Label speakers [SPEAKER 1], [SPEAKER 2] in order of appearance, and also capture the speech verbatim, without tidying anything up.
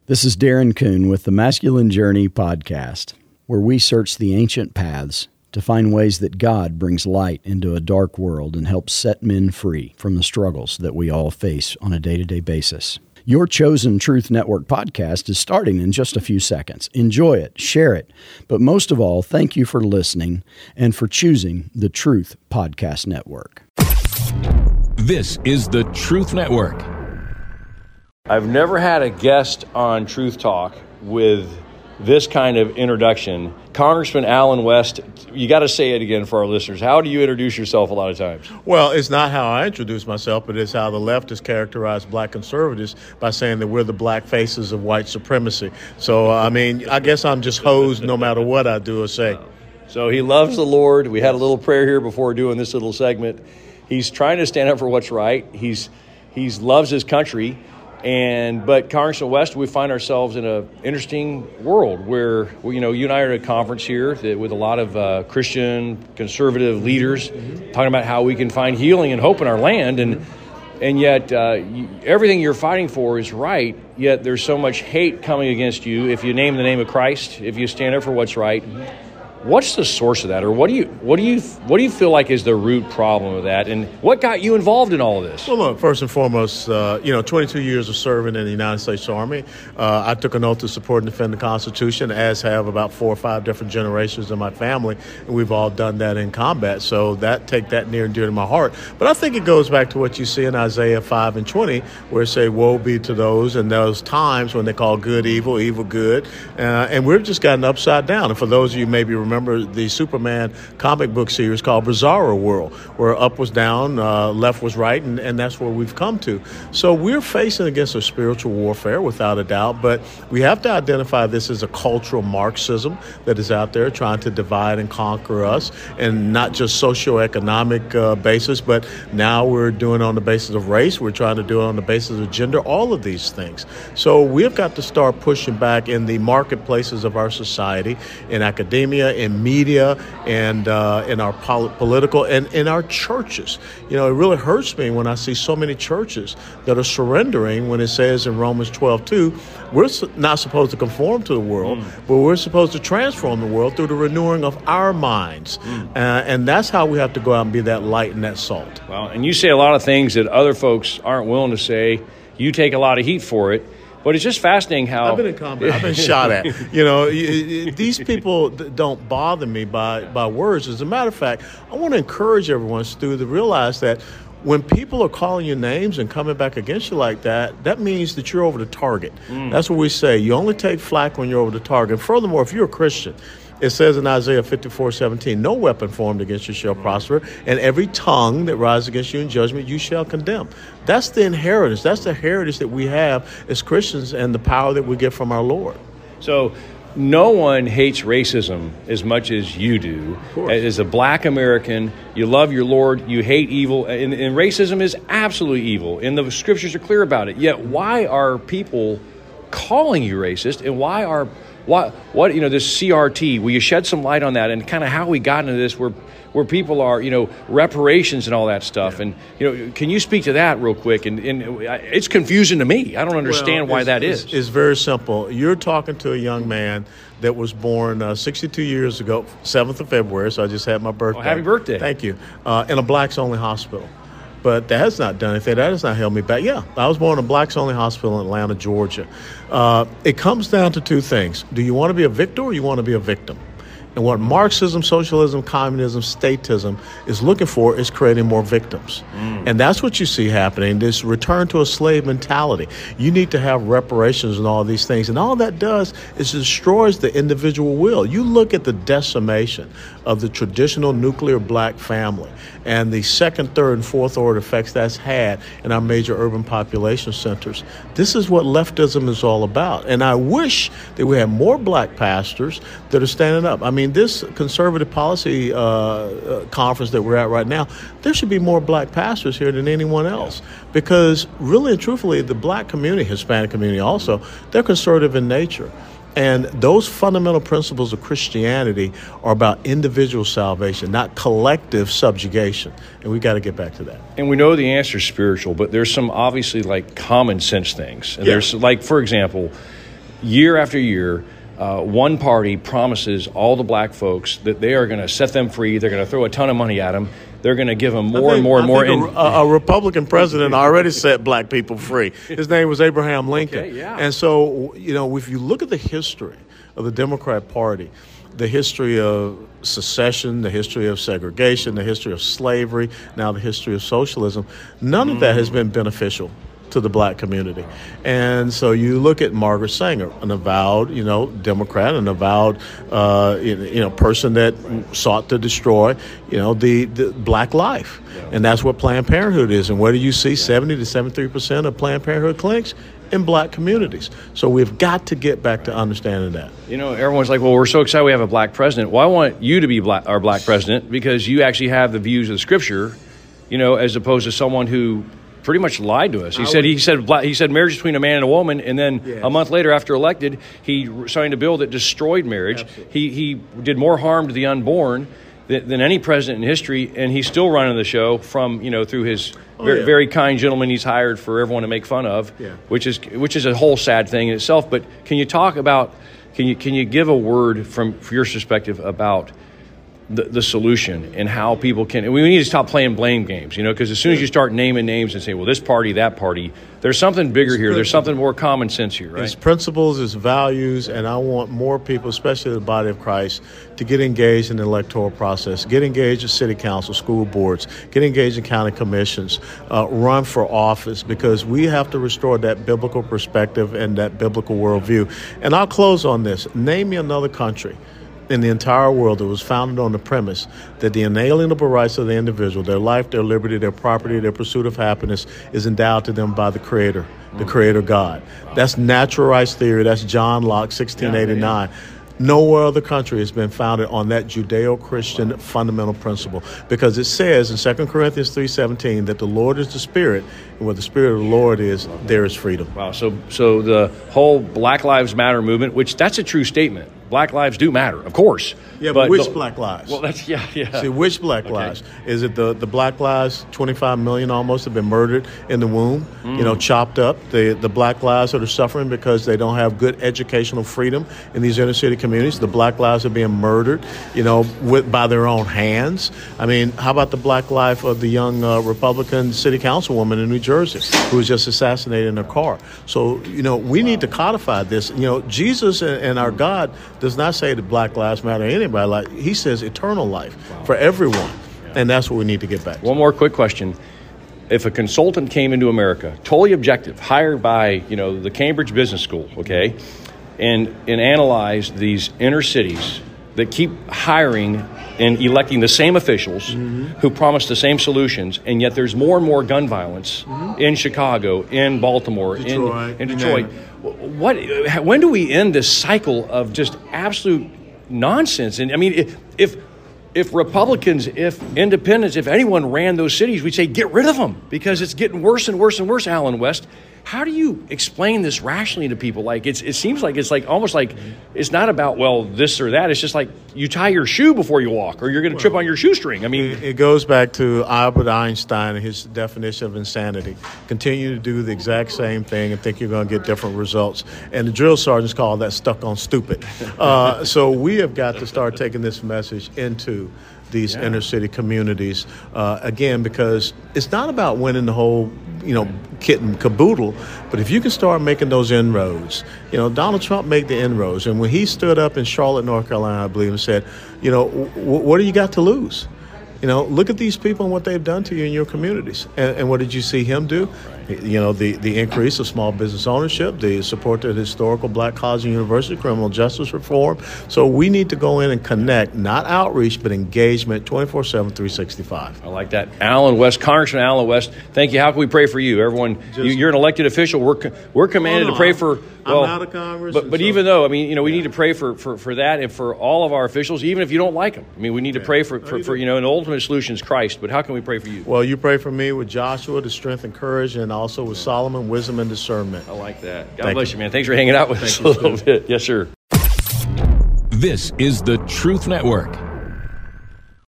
[SPEAKER 1] This is Darren Kuhn with the Masculine Journey podcast, where we search the ancient paths to find ways that God brings light into a dark world and helps set men free from the struggles that we all face on a day-to-day basis. Your chosen Truth Network podcast is starting in just a few seconds. Enjoy it, share it, but most of all, thank you for listening and for choosing the Truth Podcast Network.
[SPEAKER 2] This is the Truth Network.
[SPEAKER 3] I've never had a guest on Truth Talk with this kind of introduction. Congressman Allen West, you got to say it again for our listeners. How do you introduce yourself a lot of times?
[SPEAKER 4] Well, it's not how I introduce myself, but it's how the left has characterized black conservatives by saying that we're the black faces of white supremacy. So, I mean, I guess I'm just hosed no matter what I do or say.
[SPEAKER 3] So he loves the Lord. We had a little prayer here before doing this little segment. He's trying to stand up for what's right. He's he's loves his country. And but Congressman West, we find ourselves in an interesting world where, you know, you and I are at a conference here that, with a lot of uh, Christian conservative leaders talking about how we can find healing and hope in our land. And and yet uh, you, everything you're fighting for is right, yet there's so much hate coming against you if you name the name of Christ, if you stand up for what's right. What's the source of that, or what do you what do you what do you feel like is the root problem of that, and what got you involved in all of this?
[SPEAKER 4] Well, look, first and foremost, uh, you know, twenty-two years of serving in the United States Army. Uh, I took an oath to support and defend the Constitution, as have about four or five different generations in my family, and we've all done that in combat. So that take that near and dear to my heart. But I think it goes back to what you see in Isaiah five and twenty, where it say, "Woe be to those in those times when they call good evil, evil good," uh, and we've just gotten upside down. And for those of you maybe remember. Remember the Superman comic book series called Bizarro World, where up was down, uh, left was right, and, and that's where we've come to. So we're facing against a spiritual warfare, without a doubt, but we have to identify this as a cultural Marxism that is out there trying to divide and conquer us, and not just socioeconomic uh, basis, but now we're doing it on the basis of race. We're trying to do it on the basis of gender, all of these things. So we've got to start pushing back in the marketplaces of our society, in academia, in media, and uh, in our pol- political, and in our churches. You know, it really hurts me when I see so many churches that are surrendering when it says in Romans twelve two, we're not supposed to conform to the world, mm. but we're supposed to transform the world through the renewing of our minds. Mm. Uh, and that's how we have to go out and be that light and that salt.
[SPEAKER 3] Well, and you say a lot of things that other folks aren't willing to say. You take a lot of heat for it. But it's just fascinating how...
[SPEAKER 4] I've been in combat. I've been shot at. You know, these people don't bother me by, by words. As a matter of fact, I want to encourage everyone, Stu, to realize that when people are calling you names and coming back against you like that, that means that you're over the target. Mm. That's what we say. You only take flack when you're over the target. And furthermore, if you're a Christian, it says in Isaiah fifty-four seventeen, no weapon formed against you shall prosper, and every tongue that rises against you in judgment you shall condemn. That's the inheritance. That's the heritage that we have as Christians and the power that we get from our Lord.
[SPEAKER 3] So no one hates racism as much as you do. As a black American, you love your Lord, you hate evil, and, and racism is absolutely evil, and the scriptures are clear about it. Yet why are people calling you racist, and why are What, what, you know, this C R T, will you shed some light on that and kind of how we got into this where where people are, you know, reparations and all that stuff. Yeah. And, you know, can you speak to that real quick? And, and it's confusing to me. I don't understand well, why that
[SPEAKER 4] it's,
[SPEAKER 3] is.
[SPEAKER 4] It's very simple. You're talking to a young man that was born uh, sixty-two years ago, seventh of February, so I just had my birthday.
[SPEAKER 3] Oh, happy birthday.
[SPEAKER 4] Thank you. Uh, in a blacks-only hospital. But that has not done anything. That has not held me back. Yeah, I was born in a blacks-only hospital in Atlanta, Georgia. Uh, it comes down to two things. Do you want to be a victor or you want to be a victim? And what Marxism, socialism, communism, statism is looking for is creating more victims. Mm. And that's what you see happening, this return to a slave mentality. You need to have reparations and all these things. And all that does is destroys the individual will. You look at the decimation of the traditional nuclear black family and the second, third, and fourth order effects that's had in our major urban population centers. This is what leftism is all about. And I wish that we had more black pastors that are standing up. I mean, this conservative policy uh, uh, conference that we're at right now, there should be more black pastors here than anyone else. Because really and truthfully, the black community, Hispanic community also, they're conservative in nature. And those fundamental principles of Christianity are about individual salvation, not collective subjugation. And we got to get back to that.
[SPEAKER 3] And we know the answer is spiritual, but there's some obviously like common sense things. And
[SPEAKER 4] yeah.
[SPEAKER 3] there's like, for example, year after year, uh, one party promises all the black folks that they are going to set them free. They're going to throw a ton of money at them. They're going to give them more
[SPEAKER 4] think,
[SPEAKER 3] and more and
[SPEAKER 4] I
[SPEAKER 3] more.
[SPEAKER 4] Think
[SPEAKER 3] in,
[SPEAKER 4] a, a Republican president already set black people free. His name was Abraham Lincoln.
[SPEAKER 3] Okay, yeah.
[SPEAKER 4] And so, you know, if you look at the history of the Democrat Party, the history of secession, the history of segregation, the history of slavery, now the history of socialism, none of that has been beneficial to the black community. And so you look at Margaret Sanger, an avowed, you know, Democrat, an avowed, uh, you know, person that sought to destroy, you know, the, the black life. Yeah. And that's what Planned Parenthood is. And where do you see yeah. seventy to seventy-three percent of Planned Parenthood clinics? In black communities. So we've got to get back to understanding that.
[SPEAKER 3] You know, everyone's like, well, we're so excited we have a black president. Well, I want you to be black, our black president, because you actually have the views of the Scripture, you know, as opposed to someone who pretty much lied to us. He I said would, he said black, he said marriage between a man and a woman, and then yes. a month later, after elected, he signed a bill that destroyed marriage. Absolutely. He he did more harm to the unborn than, than any president in history, and he's still running the show from, you know, through his oh, very, yeah. very kind gentleman he's hired for everyone to make fun of, yeah. which is which is a whole sad thing in itself. But can you talk about, can you can you give a word from, from your perspective about The, the solution and how people can, we need to stop playing blame games, you know, because as soon as you start naming names and say, well, this party, that party, there's something bigger here. There's something more common sense here, right?
[SPEAKER 4] It's principles, it's values, and I want more people, especially the body of Christ, to get engaged in the electoral process, get engaged in city council, school boards, get engaged in county commissions, uh, run for office, because we have to restore that biblical perspective and that biblical worldview. And I'll close on this. Name me another country in the entire world that was founded on the premise that the inalienable rights of the individual, their life, their liberty, their property, their pursuit of happiness is endowed to them by the Creator, the Creator God. That's natural rights theory. That's John Locke, sixteen eighty-nine. No other country has been founded on that Judeo-Christian fundamental principle, because it says in Second Corinthians three seventeen that the Lord is the Spirit, and where the Spirit of the Lord is, there is freedom.
[SPEAKER 3] Wow. So, so the whole Black Lives Matter movement, which that's a true statement. Black lives do matter, of course.
[SPEAKER 4] Yeah, but, but which
[SPEAKER 3] the,
[SPEAKER 4] black lives?
[SPEAKER 3] Well, that's, yeah, yeah.
[SPEAKER 4] See, which black okay. lives? Is it the, the black lives, twenty-five million almost, have been murdered in the womb, mm. you know, chopped up? The the black lives that are suffering because they don't have good educational freedom in these inner city communities. The black lives are being murdered, you know, with, by their own hands. I mean, how about the black life of the young uh, Republican city councilwoman in New Jersey who was just assassinated in a car? So, you know, we wow. need to codify this. You know, Jesus and, and our God does not say that black lives matter to anybody. Like, he says eternal life wow. for everyone. Yeah. And that's what we need to get back to.
[SPEAKER 3] One more quick question. If a consultant came into America, totally objective, hired by, you know, the Cambridge Business School, okay, and, and analyzed these inner cities that keep hiring and electing the same officials mm-hmm. who promise the same solutions, and yet there's more and more gun violence mm-hmm. in Chicago, in Baltimore,
[SPEAKER 4] Detroit,
[SPEAKER 3] in, in Detroit. What? When do we end this cycle of just absolute nonsense? And I mean, if, if if Republicans, if independents, if anyone ran those cities, we'd say get rid of them, because it's getting worse and worse and worse. Alan West, how do you explain this rationally to people? Like, it's it seems like it's like almost like it's not about, well, this or that. It's just like you tie your shoe before you walk, or you're going to well, trip on your shoestring. I mean,
[SPEAKER 4] it, it goes back to Albert Einstein and his definition of insanity. Continue to do the exact same thing and think you're going to get different results. And the drill sergeants call that stuck on stupid. Uh, so we have got to start taking this message into these yeah. inner city communities, uh, again, because it's not about winning the whole, you know, kit and caboodle, but if you can start making those inroads, you know, Donald Trump made the inroads, and when he stood up in Charlotte, North Carolina, I believe, and said, you know, w- what do you got to lose? You know, look at these people and what they've done to you in your communities. And, and what did you see him do? You know, the, the increase of small business ownership, the support to the historical black college and university, criminal justice reform. So we need to go in and connect, not outreach, but engagement twenty-four seven, three sixty-five.
[SPEAKER 3] I like that. Alan West, Congressman Alan West, thank you. How can we pray for you? Everyone, Just, you, you're an elected official. We're we're commanded oh no, to pray
[SPEAKER 4] I'm,
[SPEAKER 3] for... Well,
[SPEAKER 4] I'm out of Congress.
[SPEAKER 3] But, but
[SPEAKER 4] so,
[SPEAKER 3] even though, I mean, you know, we
[SPEAKER 4] yeah.
[SPEAKER 3] need to pray for, for, for that and for all of our officials, even if you don't like them. I mean, we need to pray for, for, for, you know, an ultimate solution is Christ. But how can we pray for you?
[SPEAKER 4] Well, you pray for me with Joshua, the strength and courage, and also with Solomon, wisdom and discernment.
[SPEAKER 3] I like that. God Thank bless you, man. Thanks for hanging out with Thank us a little bit. Yes, sir.
[SPEAKER 2] This is the Truth Network.